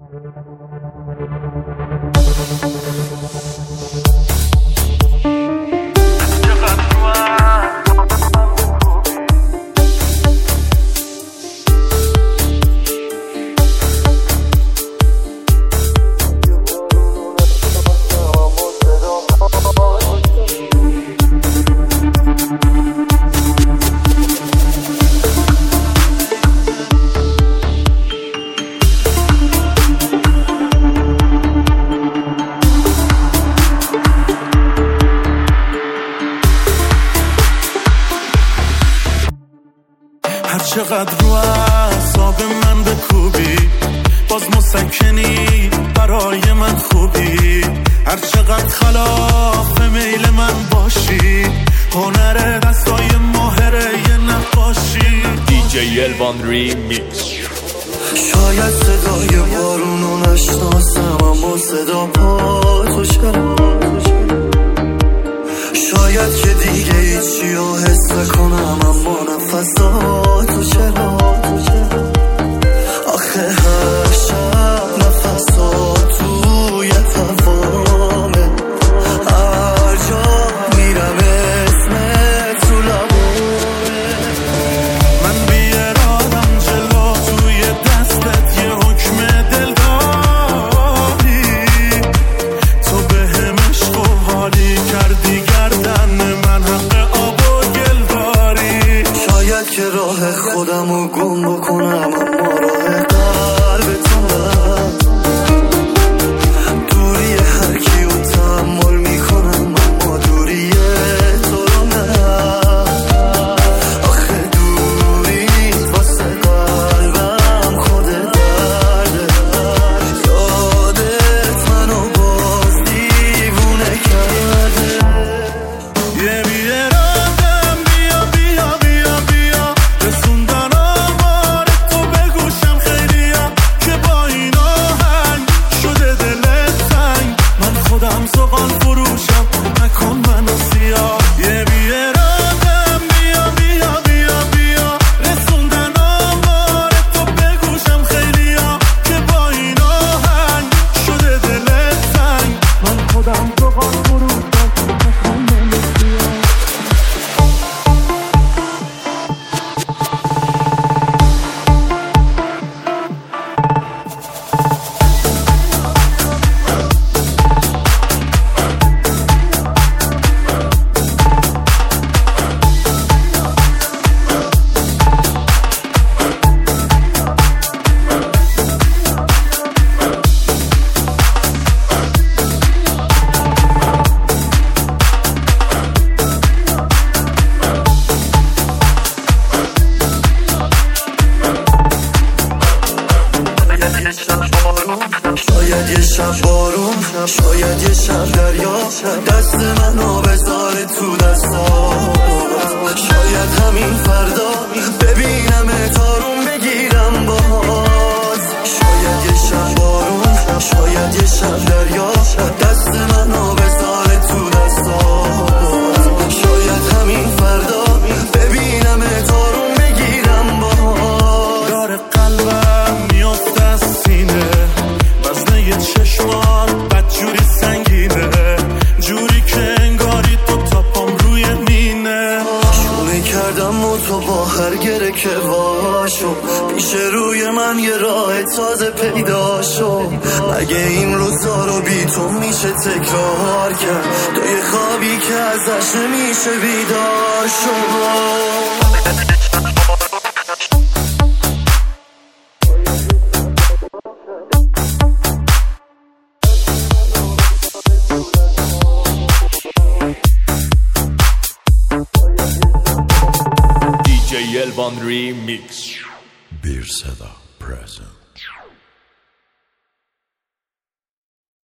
هر چقدر رو اعصاب من بکوبی باز مسکنی برای من خوبی، هر چقدر خلاف میل من باشی، هنر دستای ماهره یه نقاشی. دیجی الوان ریمیکس. شاید صدای بارونو نشناسم اما صدا پاتو چرا، شاید که دیگه هیچی رو حس کنم اما نفساتو چرا، آخه هر شب نفسات توی هوامه، هر جا میرم اسمت تو لبامه. من بیارادم جلو توی دستت یه حکم دل داری، تو به هم عشق و حالی کردی گردن من حق آب و گل داری. شاید که راه خودمو گم بکنم اما راه قلب تو من، دوری هر کیو تحمل میکنم اما دوری تو رو نه، آخه دوری واسه قلبم خود درده، یادت منو باز دیوونه کرده. یه بیارادم بیا بیا بیا بیا رسوندن آمار تو به گوشم خیلیا که با این آهنگ شده دلت تنگ، من خودم زغال فروشم نکن منو سیاه. یه بیارادم بیا بیا بیا بیا رسوندن آمار تو به گوشم خیلیا که با این آهنگ شده دلت تنگ، من خودم زغال فروشم نکن منو سیاه. شاید یه شب بارون، شاید یه شب دریا، دست منو بذاره تو دستات، شاید همین فردا ببینم تارون بگیرم باز. شاید یه شب بارون، شاید یه شب دریا، دست منو بذاره تو دستات، شاید همین فردا ببینم تارون بگیرم باز. داره قلبم میفته از سینه، وزنه چشمات بدجوری سنگینه، جوری که انگاری تو تاپام روی مینه. شونه کردم و تو با هر گره که واشو پیش روی من یه راه تازه پیدا شو، مگه این روزا رو بی تو میشه تکرار کرد، تو یه خوابی که ازش نمیشه بیدار شو. دیجی الوان ریمیکس. Bir Seda present.